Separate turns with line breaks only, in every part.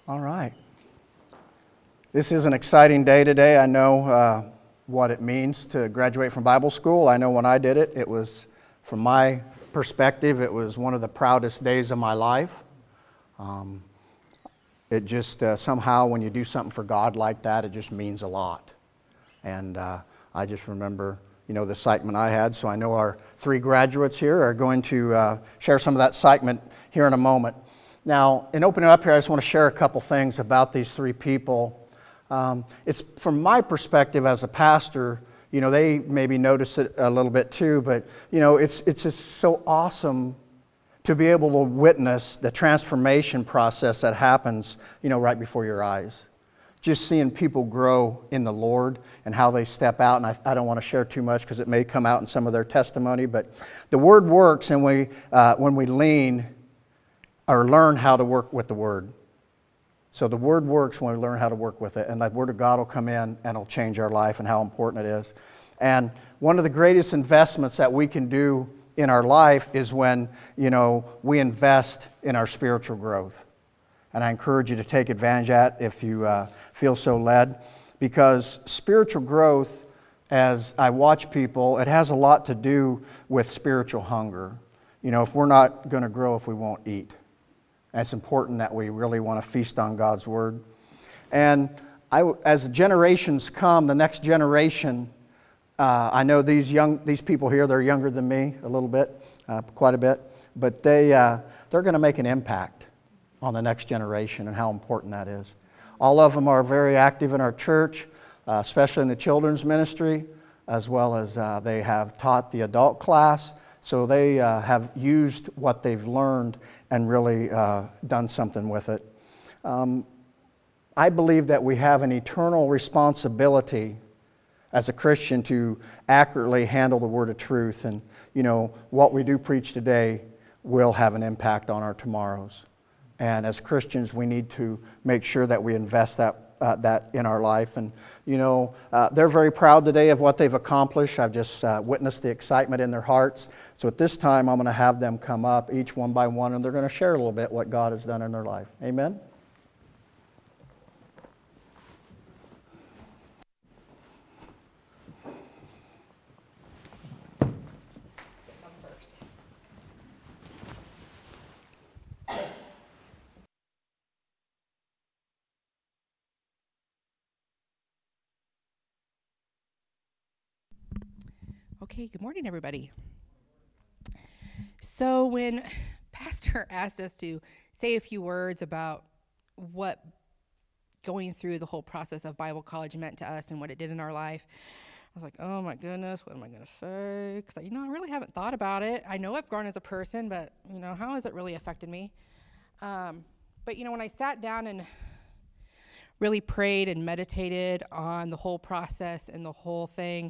All right. This is an exciting day today. I know what it means to graduate from Bible school. I know when I did it, it was, from my perspective, it was one of the proudest days of my life. It just somehow, when you do something for God like that, it just means a lot. And I just remember, the excitement I had. So I know our 3 graduates here are going to share some of that excitement here in a moment. Now, in opening up here, I just want to share a couple things about these 3 people. It's from my perspective as a pastor, they maybe notice it a little bit too, but, it's just so awesome to be able to witness the transformation process that happens, right before your eyes. Just seeing people grow in the Lord and how they step out, and I don't want to share too much because it may come out in some of their testimony, but the Word works, and when we lean or learn how to work with the Word. So the Word works when we learn how to work with it, and the Word of God will come in and it'll change our life and how important it is. And one of the greatest investments that we can do in our life is when, we invest in our spiritual growth. And I encourage you to take advantage of that if you feel so led, because spiritual growth, as I watch people, it has a lot to do with spiritual hunger. If we're not going to grow if we won't eat. And it's important that we really want to feast on God's Word. And as generations come, the next generation, I know these people here, they're younger than me a little bit, quite a bit, but they're going to make an impact on the next generation and how important that is. All of them are very active in our church, especially in the children's ministry, as well as they have taught the adult class. So they have used what they've learned and really done something with it. I believe that we have an eternal responsibility as a Christian to accurately handle the word of truth. And, what we do preach today will have an impact on our tomorrows. And as Christians, we need to make sure that we invest that in our life. And, they're very proud today of what they've accomplished. I've just witnessed the excitement in their hearts. So at this time, I'm going to have them come up, each one by one, and they're going to share a little bit what God has done in their life. Amen?
Okay, good morning, everybody. So when Pastor asked us to say a few words about what going through the whole process of Bible college meant to us and what it did in our life, I was like, oh my goodness, what am I going to say? Because, I really haven't thought about it. I know I've grown as a person, but, how has it really affected me? But, when I sat down and really prayed and meditated on the whole process and the whole thing,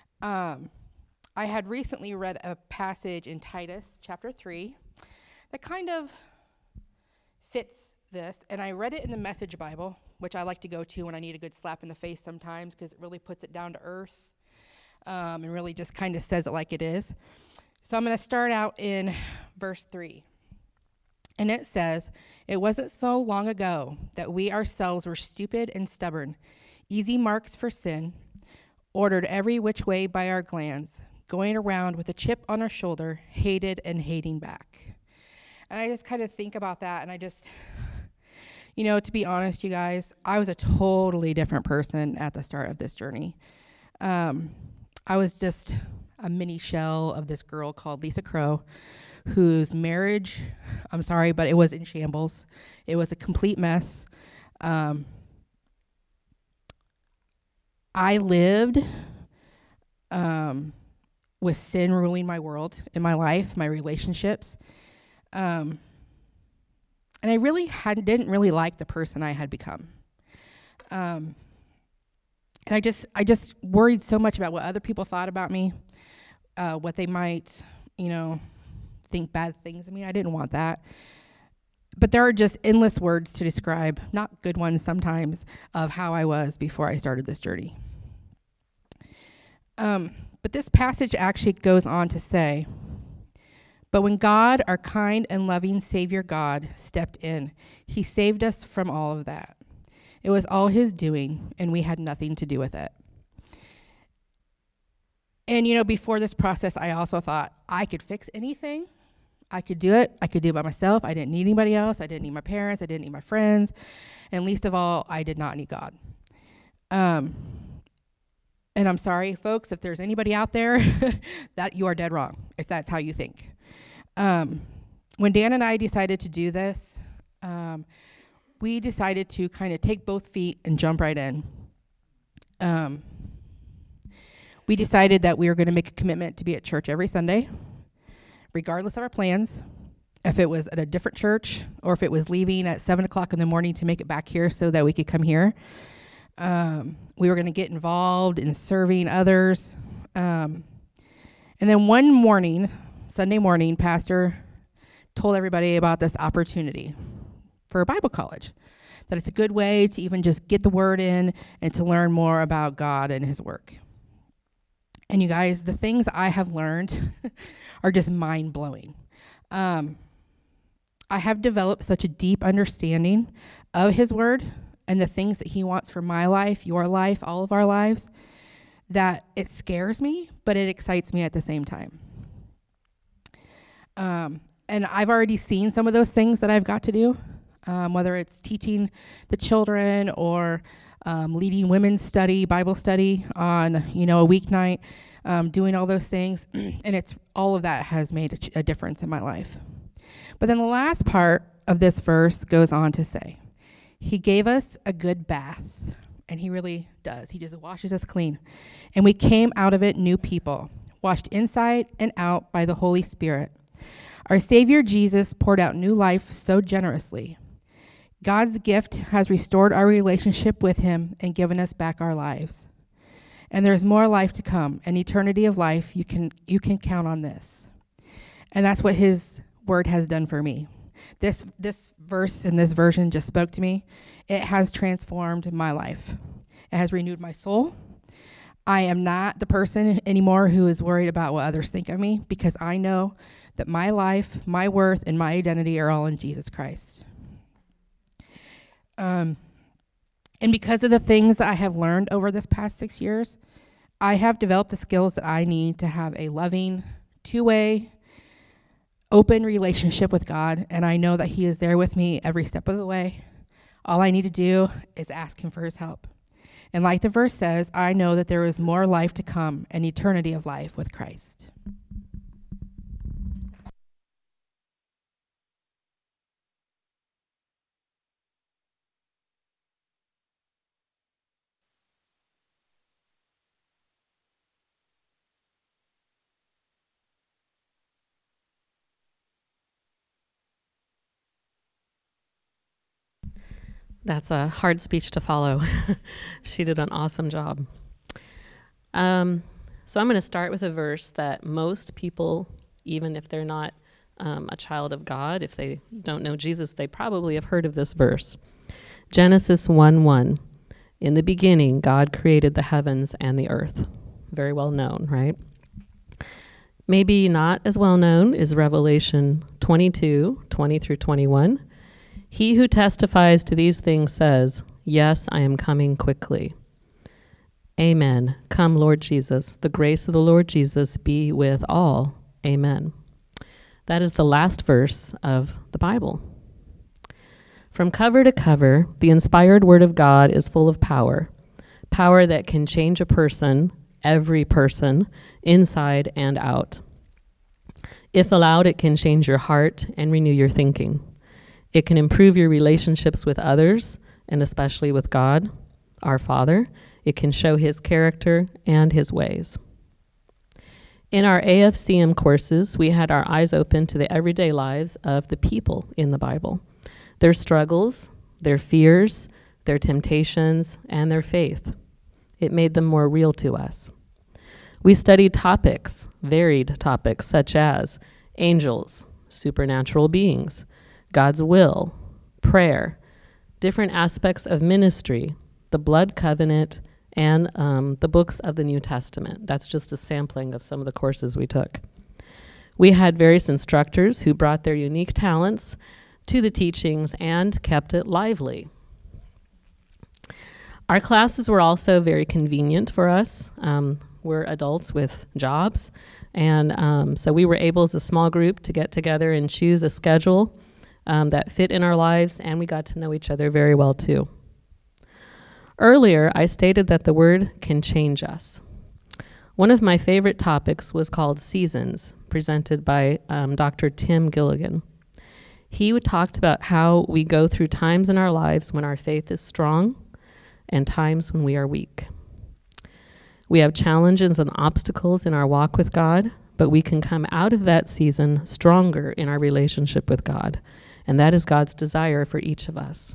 I had recently read a passage in Titus chapter 3 that kind of fits this, and I read it in the Message Bible, which I like to go to when I need a good slap in the face sometimes because it really puts it down to earth and really just kind of says it like it is. So I'm going to start out in verse 3. And it says, "It wasn't so long ago that we ourselves were stupid and stubborn, easy marks for sin, ordered every which way by our glands, going around with a chip on our shoulder, hated and hating back." And I just kind of think about that, and I just, to be honest, you guys, I was a totally different person at the start of this journey. I was just a mini shell of this girl called Lisa Crow, whose marriage, I'm sorry, but it was in shambles. It was a complete mess. I lived with sin ruling my world in my life, my relationships. And I really didn't really like the person I had become. And I just worried so much about what other people thought about me, what they might, think bad things of me. I didn't want that. But there are just endless words to describe, not good ones sometimes, of how I was before I started this journey. But this passage actually goes on to say, But when God, our kind and loving Savior God, stepped in, he saved us from all of that. It was all his doing, and we had nothing to do with it. And, before this process, I also thought I could fix anything. I could do it. I could do it by myself. I didn't need anybody else. I didn't need my parents. I didn't need my friends. And least of all, I did not need God. And I'm sorry, folks, if there's anybody out there that you are dead wrong, if that's how you think. When Dan and I decided to do this, we decided to kind of take both feet and jump right in. We decided that we were going to make a commitment to be at church every Sunday, regardless of our plans. If it was at a different church or if it was leaving at 7 o'clock in the morning to make it back here so that we could come here. We were going to get involved in serving others. And then one morning, Sunday morning, Pastor told everybody about this opportunity for a Bible college, that it's a good way to even just get the word in and to learn more about God and his work. And you guys, the things I have learned are just mind-blowing. I have developed such a deep understanding of his word and the things that he wants for my life, your life, all of our lives, that it scares me, but it excites me at the same time. And I've already seen some of those things that I've got to do, whether it's teaching the children or leading women's study, Bible study on, a weeknight, doing all those things. And it's all of that has made a difference in my life. But then the last part of this verse goes on to say, he gave us a good bath. And he really does. He just washes us clean. And we came out of it new people, washed inside and out by the Holy Spirit. Our Savior Jesus poured out new life so generously. God's gift has restored our relationship with him and given us back our lives. And there's more life to come, an eternity of life. You can count on this. And that's what his word has done for me. This verse in this version just spoke to me. It has transformed my life. It has renewed my soul. I am not the person anymore who is worried about what others think of me, because I know that my life, my worth, and my identity are all in Jesus Christ. And because of the things that I have learned over this past 6 years, I have developed the skills that I need to have a loving, two-way, open relationship with God, and I know that he is there with me every step of the way. All I need to do is ask him for his help. And like the verse says, I know that there is more life to come, an eternity of life with Christ.
That's a hard speech to follow. She did an awesome job. So I'm going to start with a verse that most people, even if they're not a child of God, if they don't know Jesus, they probably have heard of this verse. Genesis 1:1. In the beginning, God created the heavens and the earth. Very well known, right? Maybe not as well known is Revelation 22:20 through 21. He who testifies to these things says, yes, I am coming quickly. Amen. Come, Lord Jesus. The grace of the Lord Jesus be with all. Amen. That is the last verse of the Bible. From cover to cover, the inspired word of God is full of power that can change a person, every person, inside and out. If allowed, it can change your heart and renew your thinking. It can improve your relationships with others, and especially with God, our Father. It can show his character and his ways. In our AFCM courses, we had our eyes open to the everyday lives of the people in the Bible, their struggles, their fears, their temptations, and their faith. It made them more real to us. We studied varied topics such as angels, supernatural beings, God's will, prayer, different aspects of ministry, the blood covenant, and the books of the New Testament. That's just a sampling of some of the courses we took. We had various instructors who brought their unique talents to the teachings and kept it lively. Our classes were also very convenient for us. We're adults with jobs, and so we were able as a small group to get together and choose a schedule that fit in our lives, and we got to know each other very well too. Earlier, I stated that the word can change us. One of my favorite topics was called Seasons, presented by Dr. Tim Gilligan. He talked about how we go through times in our lives when our faith is strong and times when we are weak. We have challenges and obstacles in our walk with God, but we can come out of that season stronger in our relationship with God, and that is God's desire for each of us.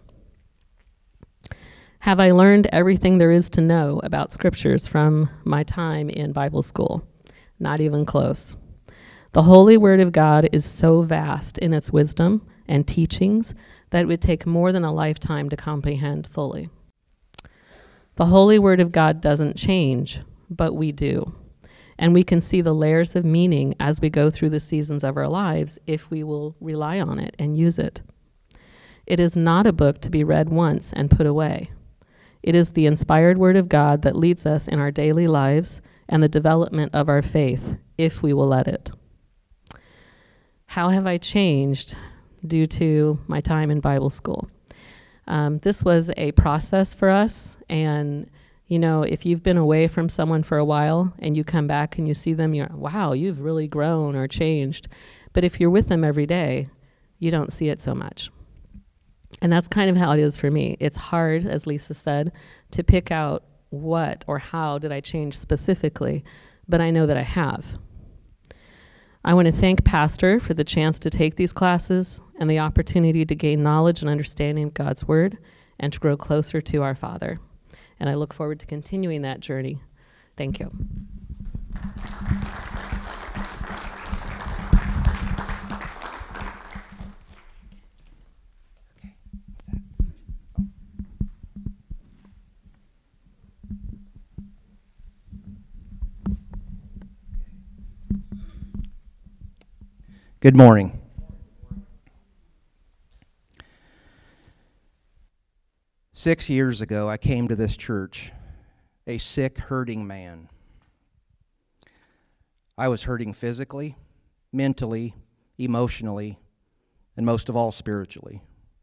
Have I learned everything there is to know about scriptures from my time in Bible school? Not even close. The Holy Word of God is so vast in its wisdom and teachings that it would take more than a lifetime to comprehend fully. The Holy Word of God doesn't change, but we do. And we can see the layers of meaning as we go through the seasons of our lives if we will rely on it and use it. It is not a book to be read once and put away. It is the inspired Word of God that leads us in our daily lives and the development of our faith, if we will let it. How have I changed due to my time in Bible school? This was a process for us, and if you've been away from someone for a while and you come back and you see them, you're, wow, you've really grown or changed. But if you're with them every day, you don't see it so much. And that's kind of how it is for me. It's hard, as Lisa said, to pick out what or how did I change specifically, but I know that I have. I want to thank Pastor for the chance to take these classes and the opportunity to gain knowledge and understanding of God's Word and to grow closer to our Father. And I look forward to continuing that journey. Thank you.
Good morning. Six years ago, I came to this church, a sick, hurting man. I was hurting physically, mentally, emotionally, and most of all, spiritually.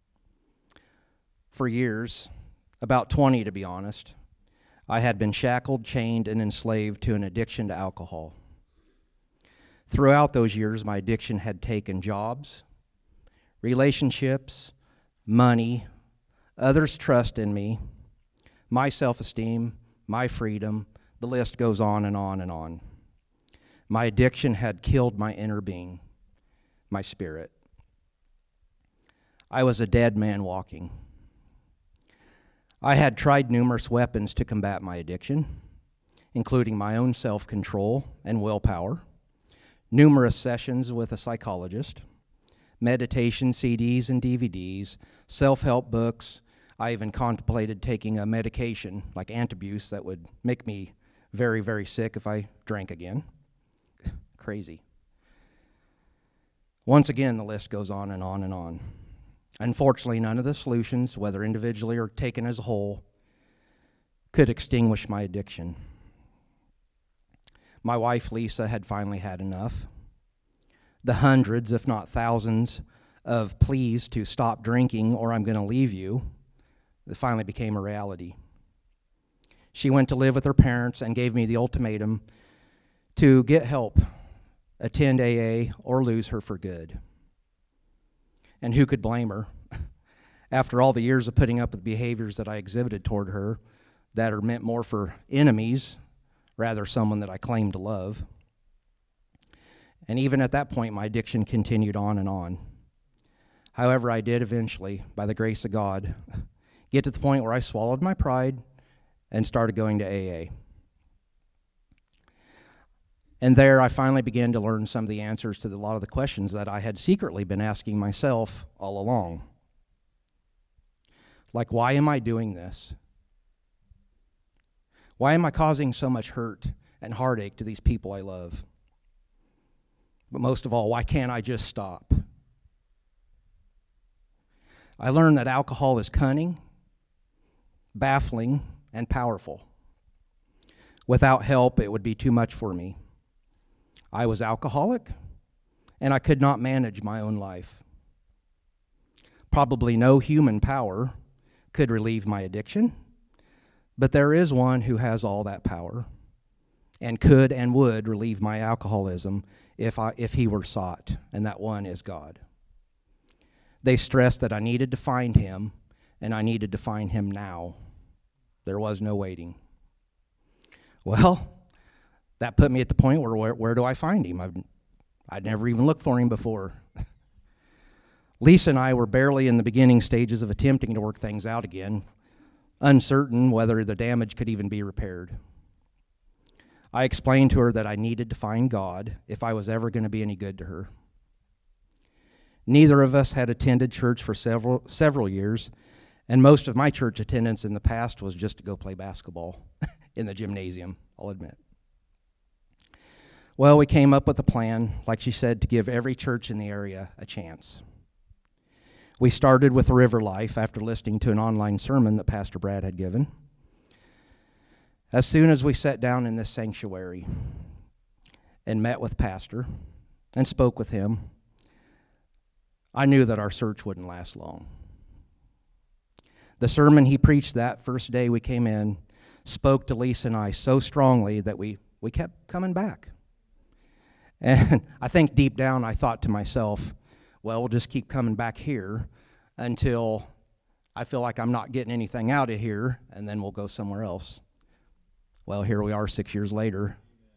For years, about 20 to be honest, I had been shackled, chained, and enslaved to an addiction to alcohol. Throughout those years, my addiction had taken jobs, relationships, money, others' trust in me, my self-esteem, my freedom, the list goes on and on and on. My addiction had killed my inner being, my spirit. I was a dead man walking. I had tried numerous weapons to combat my addiction, including my own self-control and willpower, numerous sessions with a psychologist, meditation CDs and DVDs, self-help books. I even contemplated taking a medication like Antabuse that would make me very, very sick if I drank again. Crazy. Once again, the list goes on and on and on. Unfortunately, none of the solutions, whether individually or taken as a whole, could extinguish my addiction. My wife, Lisa, had finally had enough. The hundreds, if not thousands, of pleas to stop drinking or I'm going to leave you, it finally became a reality. She went to live with her parents and gave me the ultimatum to get help, attend AA, or lose her for good. And who could blame her? After all the years of putting up with behaviors that I exhibited toward her that are meant more for enemies, rather someone that I claim to love. And even at that point, my addiction continued on and on. However, I did eventually, by the grace of God, get to the point where I swallowed my pride and started going to AA. And there I finally began to learn some of the answers to a lot of the questions that I had secretly been asking myself all along. Like, why am I doing this? Why am I causing so much hurt and heartache to these people I love? But most of all, why can't I just stop? I learned that alcohol is cunning, baffling, and powerful. Without help, it would be too much for me. I was alcoholic, and I could not manage my own life. Probably no human power could relieve my addiction, but there is one who has all that power and could and would relieve my alcoholism if he were sought, and that one is God. They stressed that I needed to find him, and I needed to find him now. There was no waiting. Well, that put me at the point where do I find him? I'd never even looked for him before. Lisa and I were barely in the beginning stages of attempting to work things out again, uncertain whether the damage could even be repaired. I explained to her that I needed to find God if I was ever going to be any good to her. Neither of us had attended church for several years, and most of my church attendance in the past was just to go play basketball in the gymnasium, I'll admit. Well, we came up with a plan, like she said, to give every church in the area a chance. We started with River Life after listening to an online sermon that Pastor Brad had given. As soon as we sat down in this sanctuary and met with Pastor and spoke with him, I knew that our search wouldn't last long. The sermon he preached that first day we came in spoke to Lisa and I so strongly that we kept coming back. And I think deep down I thought to myself, well, we'll just keep coming back here until I feel like I'm not getting anything out of here, and then we'll go somewhere else. Well, here we are 6 years later.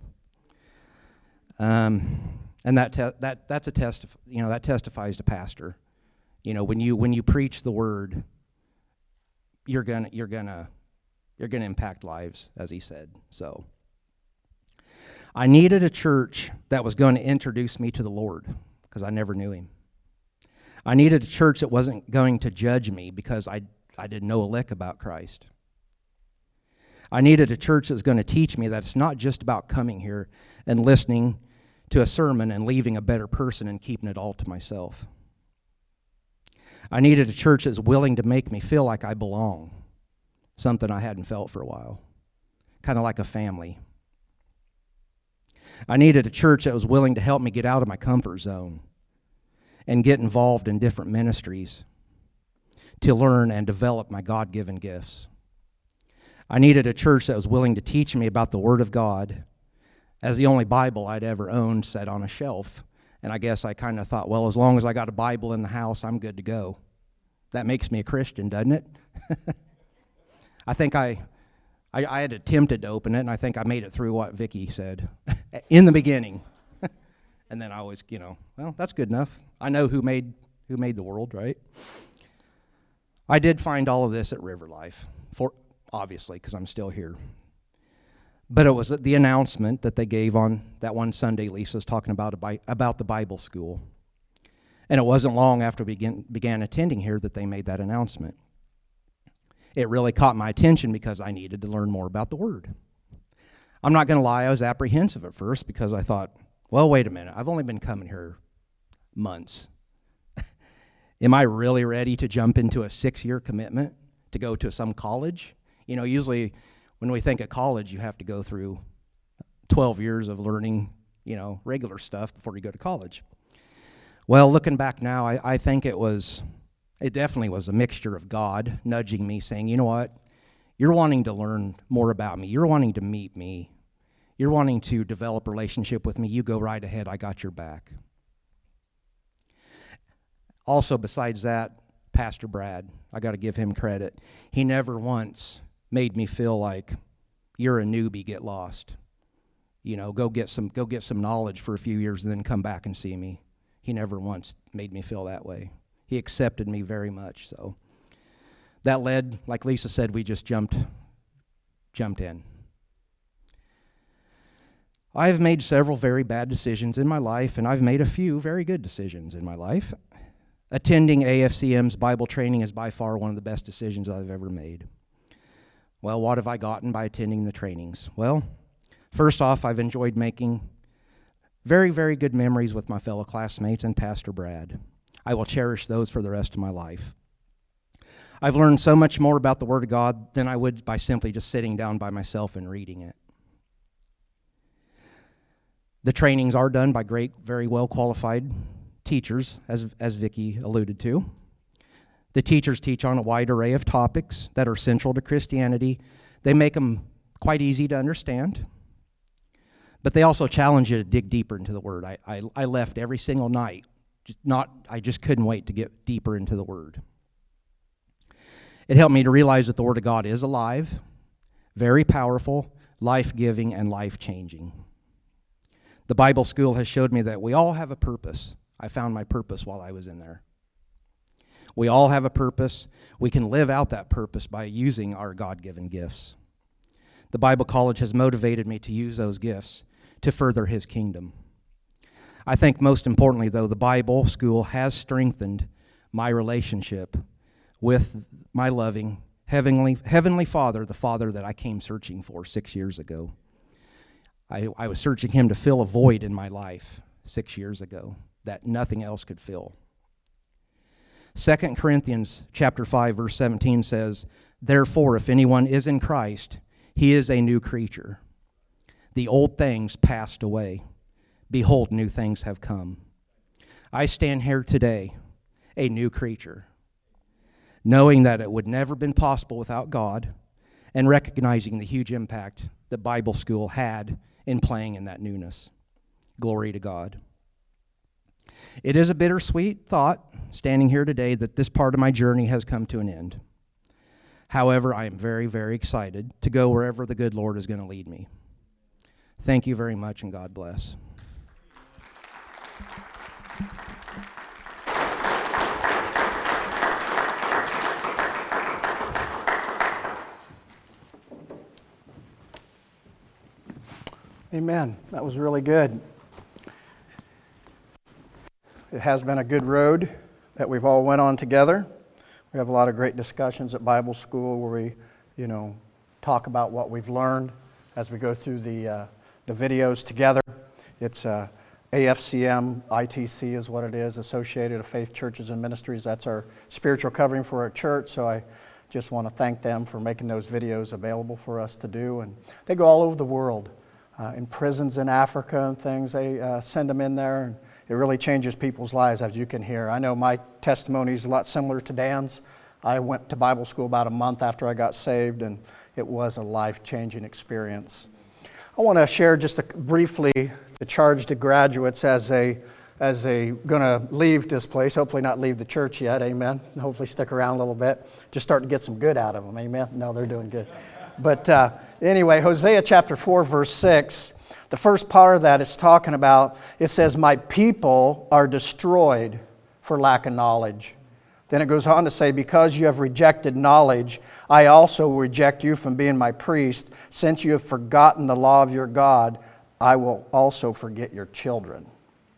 And that testifies to Pastor. You know, when you preach the word, you're gonna impact lives, as he said. So I needed a church that was going to introduce me to the Lord, because I never knew him. I needed a church that wasn't going to judge me because I didn't know a lick about Christ. I needed a church that was going to teach me that it's not just about coming here and listening to a sermon and leaving a better person and keeping it all to myself. I needed a church that was willing to make me feel like I belong, something I hadn't felt for a while, kind of like a family. I needed a church that was willing to help me get out of my comfort zone and get involved in different ministries to learn and develop my God-given gifts. I needed a church that was willing to teach me about the Word of God, as the only Bible I'd ever owned sat on a shelf. And I guess I kind of thought, well, as long as I got a Bible in the house, I'm good to go. That makes me a Christian, doesn't it? I think I had attempted to open it, and I think I made it through what Vicki said in the beginning. And then I always, well, that's good enough. I know who made the world, right? I did find all of this at River Life, obviously, because I'm still here. But it was the announcement that they gave on that one Sunday Lisa's talking about the Bible school. And it wasn't long after we began attending here that they made that announcement. It really caught my attention because I needed to learn more about the Word. I'm not going to lie, I was apprehensive at first because I thought, well, wait a minute, I've only been coming here months. Am I really ready to jump into a 6-year commitment to go to some college? Usually when we think of college, you have to go through 12 years of learning, regular stuff before you go to college. Well, looking back now, I think it definitely was a mixture of God nudging me, saying, you know what, you're wanting to learn more about me. You're wanting to meet me. You're wanting to develop a relationship with me. You go right ahead. I got your back. Also, besides that, Pastor Brad, I got to give him credit. He never once made me feel like you're a newbie, get lost. Go get some knowledge for a few years and then come back and see me. He never once made me feel that way. He accepted me very much. So that led, like Lisa said, we just jumped in. I've made several very bad decisions in my life, and I've made a few very good decisions in my life. Attending AFCM's Bible training is by far one of the best decisions I've ever made. Well, what have I gotten by attending the trainings? Well, first off, I've enjoyed making Very, very good memories with my fellow classmates and Pastor Brad. I will cherish those for the rest of my life. I've learned so much more about the Word of God than I would by simply just sitting down by myself and reading it. The trainings are done by great, very well qualified teachers, as Vicki alluded to. The teachers teach on a wide array of topics that are central to Christianity. They make them quite easy to understand, but they also challenge you to dig deeper into the Word. I left every single night. I just couldn't wait to get deeper into the Word. It helped me to realize that the Word of God is alive, very powerful, life-giving, and life-changing. The Bible school has showed me that we all have a purpose. I found my purpose while I was in there. We all have a purpose. We can live out that purpose by using our God-given gifts. The Bible College has motivated me to use those gifts to further His kingdom. I think most importantly, though, the Bible school has strengthened my relationship with my loving Heavenly Father, the Father that I came searching for 6 years ago. I was searching Him to fill a void in my life 6 years ago that nothing else could fill. 2 Corinthians chapter 5, verse 17 says, "Therefore, if anyone is in Christ, he is a new creature. The old things passed away. Behold, new things have come." I stand here today, a new creature, knowing that it would never have been possible without God, and recognizing the huge impact that Bible school had in playing in that newness. Glory to God. It is a bittersweet thought, standing here today, that this part of my journey has come to an end. However, I am very, very excited to go wherever the good Lord is going to lead me. Thank you very much, and God bless.
Amen. That was really good. It has been a good road that we've all went on together. We have a lot of great discussions at Bible school where we, talk about what we've learned as we go through the videos together. It's AFCM, ITC is what it is, Associated of Faith Churches and Ministries. That's our spiritual covering for our church, so I just want to thank them for making those videos available for us to do. And they go all over the world. In prisons in Africa and things, they send them in there, and it really changes people's lives, as you can hear. I know my testimony is a lot similar to Dan's. I went to Bible school about a month after I got saved, and it was a life-changing experience. I want to share just briefly the charge to graduates as they going to leave this place, hopefully not leave the church yet, amen. Hopefully stick around a little bit. Just starting to get some good out of them, amen. No, they're doing good. But anyway, Hosea chapter 4, verse 6, the first part of that is talking about, it says, "My people are destroyed for lack of knowledge." Then it goes on to say, "Because you have rejected knowledge, I also will reject you from being my priest. Since you have forgotten the law of your God, I will also forget your children."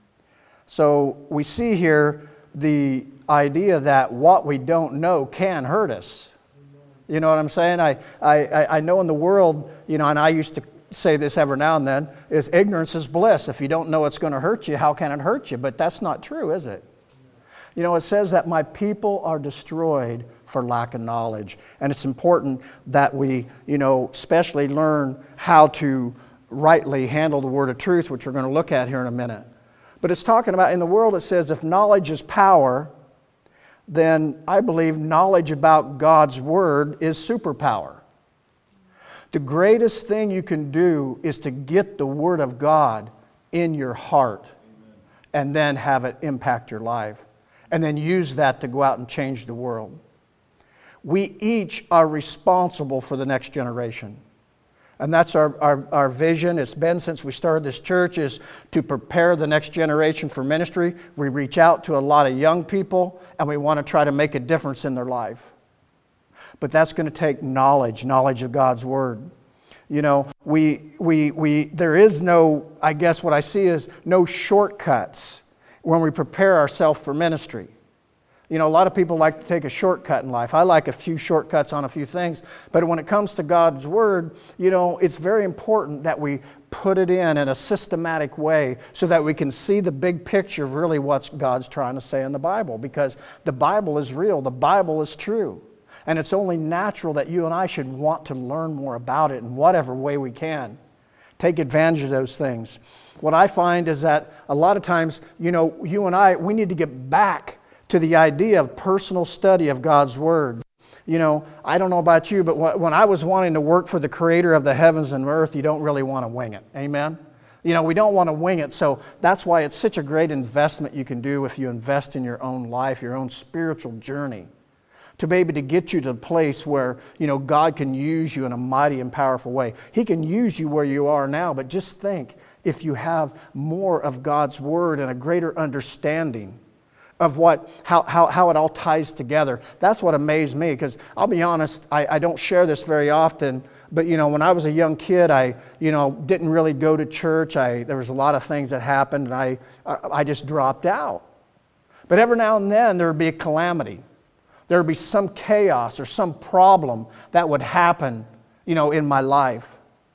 So we see here the idea that what we don't know can hurt us. You know what I'm saying? I know in the world, and I used to say this every now and then, is ignorance is bliss. If you don't know it's going to hurt you, how can it hurt you? But that's not true, is it? It says that my people are destroyed for lack of knowledge. And it's important that we, especially learn how to rightly handle the word of truth, which we're going to look at here in a minute. But it's talking about, in the world it says, if knowledge is power, then I believe knowledge about God's Word is superpower. The greatest thing you can do is to get the Word of God in your heart and then have it impact your life. And then use that to go out and change the world. We each are responsible for the next generation. And that's our vision. It's been since we started this church, is to prepare the next generation for ministry. We reach out to a lot of young people, and we want to try to make a difference in their life. But that's going to take knowledge of God's Word. There is no, I guess what I see is no shortcuts when we prepare ourselves for ministry. You know, a lot of people like to take a shortcut in life. I like a few shortcuts on a few things. But when it comes to God's Word, you know, it's very important that we put it in a systematic way so that we can see the big picture of really what God's trying to say in the Bible. Because the Bible is real. The Bible is true. And it's only natural that you and I should want to learn more about it in whatever way we can. Take advantage of those things. What I find is that a lot of times, you know, you and I, we need to get back to the idea of personal study of God's Word. You know, I don't know about you, but when I was wanting to work for the Creator of the heavens and earth, you don't really want to wing it. Amen? You know, we don't want to wing it, so that's why it's such a great investment you can do if you invest in your own life, your own spiritual journey, to be able to get you to a place where, you know, God can use you in a mighty and powerful way. He can use you where you are now, but just think if you have more of God's Word and a greater understanding of how it all ties together. That's what amazed me, because I'll be honest, I don't share this very often, but you know, when I was a young kid, I didn't really go to church. There was a lot of things that happened, and I just dropped out. But every now and then there would be a calamity. There would be some chaos or some problem that would happen, you know, in my life.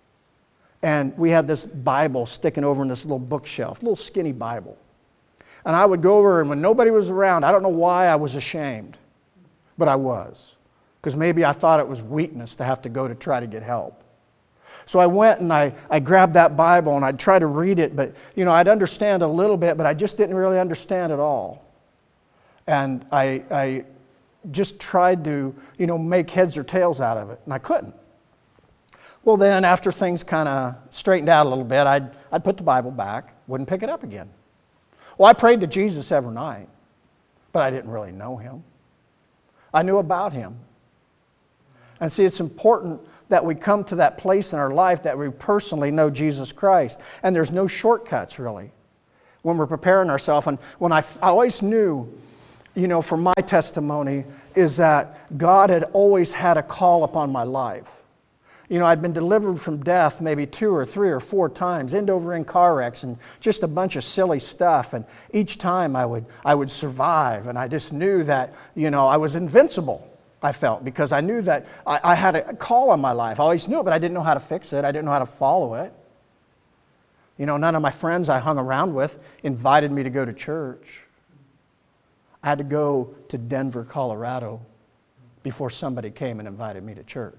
And we had this Bible sticking over in this little bookshelf, little skinny Bible. And I would go over, and when nobody was around, I don't know why I was ashamed, but I was. Because maybe I thought it was weakness to have to go to try to get help. So I went and I grabbed that Bible and I'd try to read it, but you know, I'd understand a little bit, but I just didn't really understand it all. And I just tried to, you know, make heads or tails out of it, and I couldn't. Well then, after things kind of straightened out a little bit, I'd put the Bible back, wouldn't pick it up again. Well, I prayed to Jesus every night, but I didn't really know Him. I knew about Him. And see, it's important that we come to that place in our life that we personally know Jesus Christ. And there's no shortcuts, really, when we're preparing ourselves. And when I always knew, you know, from my testimony, is that God had always had a call upon my life. You know, I'd been delivered from death maybe 2 or 3 or 4 times, end over end car wrecks and just a bunch of silly stuff. And each time I would survive. And I just knew that, you know, I was invincible, I felt, because I knew that I had a call on my life. I always knew it, but I didn't know how to fix it. I didn't know how to follow it. You know, none of my friends I hung around with invited me to go to church. I had to go to Denver, Colorado before somebody came and invited me to church.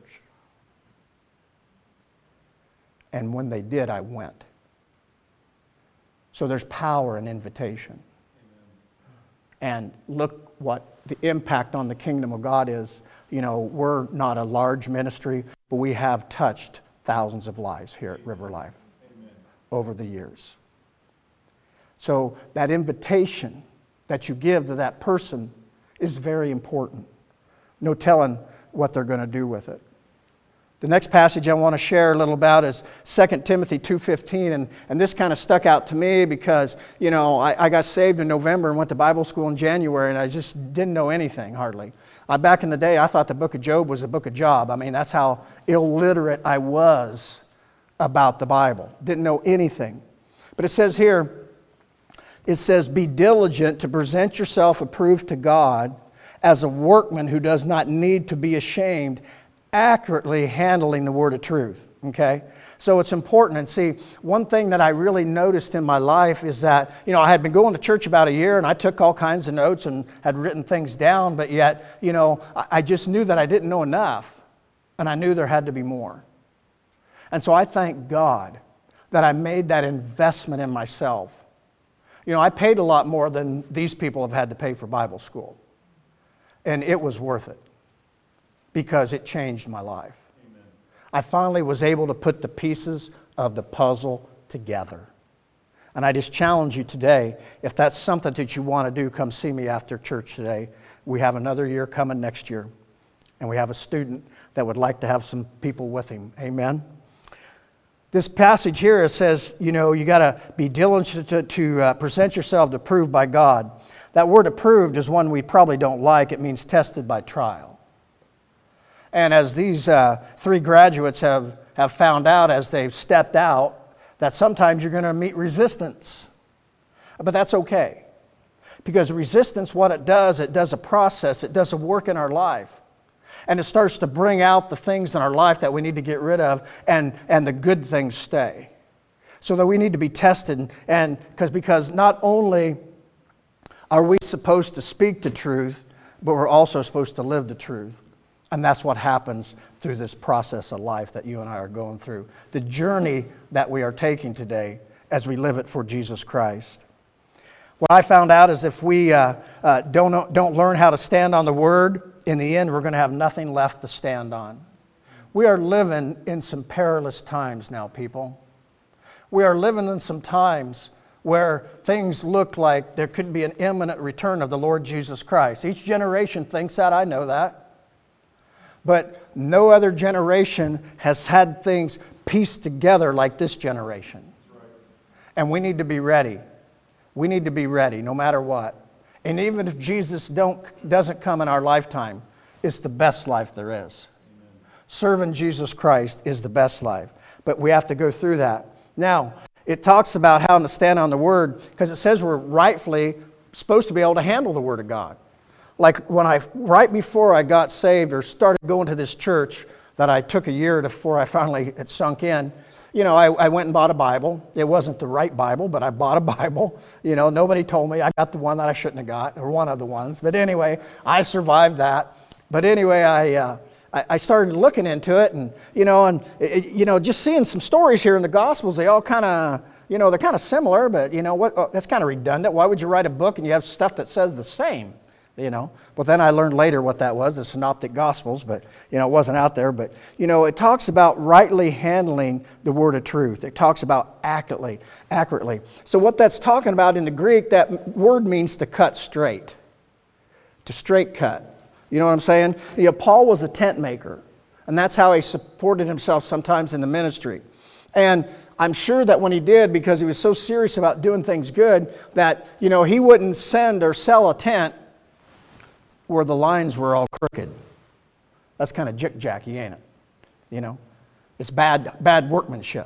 And when they did, I went. So there's power in invitation. And look what the impact on the kingdom of God is. You know, we're not a large ministry, but we have touched thousands of lives here at River Life over the years. So that invitation that you give to that person is very important. No telling what they're going to do with it. The next passage I want to share a little about is 2 Timothy 2:15, and this kind of stuck out to me because, you know, I got saved in November and went to Bible school in January, and I just didn't know anything, hardly. Back in the day, I thought the book of Job was the book of Job. I mean, that's how illiterate I was about the Bible. Didn't know anything. But it says here, it says, "Be diligent to present yourself approved to God as a workman who does not need to be ashamed, accurately handling the word of truth." Okay? So it's important. And see, one thing that I really noticed in my life is that, you know, I had been going to church about a year and I took all kinds of notes and had written things down, but yet, you know, I just knew that I didn't know enough, and I knew there had to be more. And so I thank God that I made that investment in myself. You know, I paid a lot more than these people have had to pay for Bible school. And it was worth it, because it changed my life. Amen. I finally was able to put the pieces of the puzzle together. And I just challenge you today, if that's something that you want to do, come see me after church today. We have another year coming next year. And we have a student that would like to have some people with him. Amen? This passage here, it says, you know, you got to be diligent to present yourself approved by God. That word approved is one we probably don't like. It means tested by trial. And as these 3 graduates have found out as they've stepped out, that sometimes you're going to meet resistance. But that's okay. Because resistance, what it does a process, it does a work in our life. And it starts to bring out the things in our life that we need to get rid of, and the good things stay. So that we need to be tested, and because not only are we supposed to speak the truth, but we're also supposed to live the truth. And that's what happens through this process of life that you and I are going through. The journey that we are taking today as we live it for Jesus Christ. What I found out is if we don't learn how to stand on the Word, in the end we're going to have nothing left to stand on. We are living in some perilous times now, people. We are living in some times where things look like there could be an imminent return of the Lord Jesus Christ. Each generation thinks that, I know that. But no other generation has had things pieced together like this generation. And we need to be ready. We need to be ready no matter what. And even if Jesus doesn't come in our lifetime, it's the best life there is. Amen. Serving Jesus Christ is the best life. But we have to go through that. Now, it talks about how to stand on the Word, because it says we're rightfully supposed to be able to handle the Word of God. Like right before I got saved or started going to this church that I took a year before I finally it sunk in, I went and bought a Bible. It wasn't the right Bible, but I bought a Bible. Nobody told me. I got the one that I shouldn't have got, or one of the ones. But anyway, I survived that. But anyway, I started looking into it, and just seeing some stories here in the Gospels. They all kind of, they're kind of similar, but that's kind of redundant. Why would you write a book and you have stuff that says the same? But then I learned later what that was, the Synoptic Gospels, but, it wasn't out there. But, it talks about rightly handling the word of truth. It talks about accurately. So what that's talking about in the Greek, that word means to cut straight, to straight cut. You know what I'm saying? Paul was a tent maker, and that's how he supported himself sometimes in the ministry. And I'm sure that when he did, because he was so serious about doing things good, that, he wouldn't send or sell a tent where the lines were all crooked. That's kind of jick-jacky, ain't it? It's bad workmanship.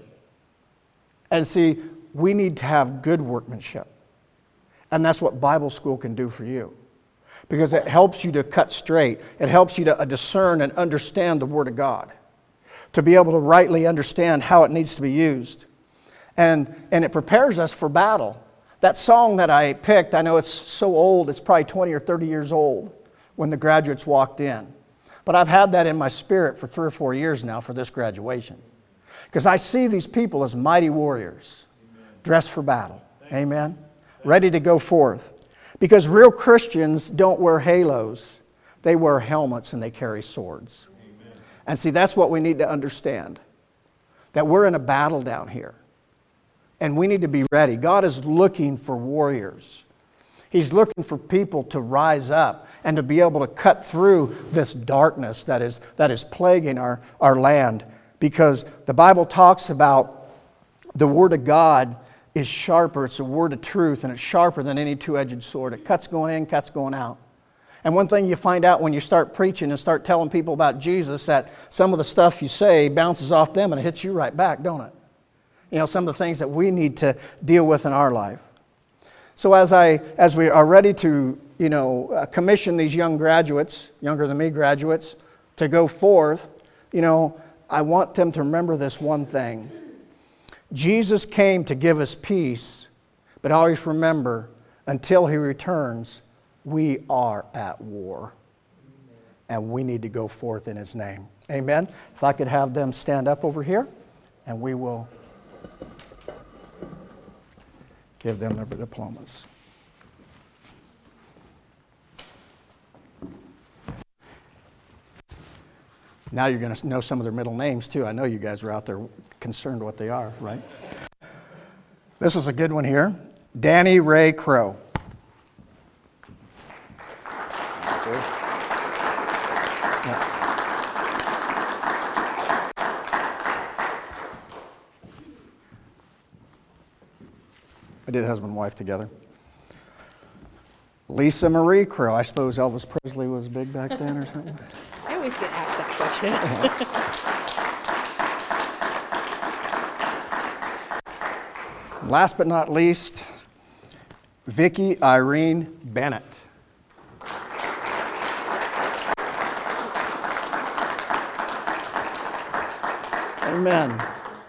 And see, we need to have good workmanship. And that's what Bible school can do for you. Because it helps you to cut straight. It helps you to discern and understand the Word of God. To be able to rightly understand how it needs to be used. And it prepares us for battle. That song that I picked, I know it's so old, it's probably 20 or 30 years old when the graduates walked in. But I've had that in my spirit for 3 or 4 years now for this graduation. Because I see these people as mighty warriors, dressed for battle. Amen? Ready to go forth. Because real Christians don't wear halos. They wear helmets and they carry swords. Amen. And see, that's what we need to understand. That we're in a battle down here. And we need to be ready. God is looking for warriors. He's looking for people to rise up and to be able to cut through this darkness that is plaguing our land. Because the Bible talks about the Word of God is sharper. It's a word of truth, and it's sharper than any two-edged sword. It cuts going in, cuts going out. And one thing you find out when you start preaching and start telling people about Jesus, that some of the stuff you say bounces off them and it hits you right back, don't it? Some of the things that we need to deal with in our life. So as we are ready to, commission these young graduates, younger than me graduates, to go forth, I want them to remember this one thing. Jesus came to give us peace, but always remember, until He returns, we are at war. And we need to go forth in His name. Amen? If I could have them stand up over here, and we will give them their diplomas. Now you're going to know some of their middle names too. I know you guys are out there concerned what they are, right? This was a good one here. Danny Ray Crow. I did husband and wife together. Lisa Marie Crow. I suppose Elvis Presley was big back then or something.
I always get asked that question.
Last but not least, Vicki Irene Bennett. Amen.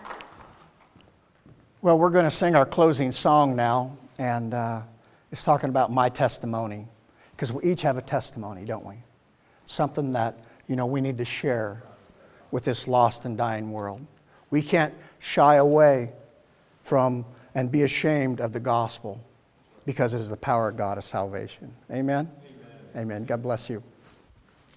Well, we're going to sing our closing song now, and it's talking about my testimony, because we each have a testimony, don't we? Something that, we need to share with this lost and dying world. We can't shy away from and be ashamed of the gospel, because it is the power of God of salvation. Amen? Amen. God bless you.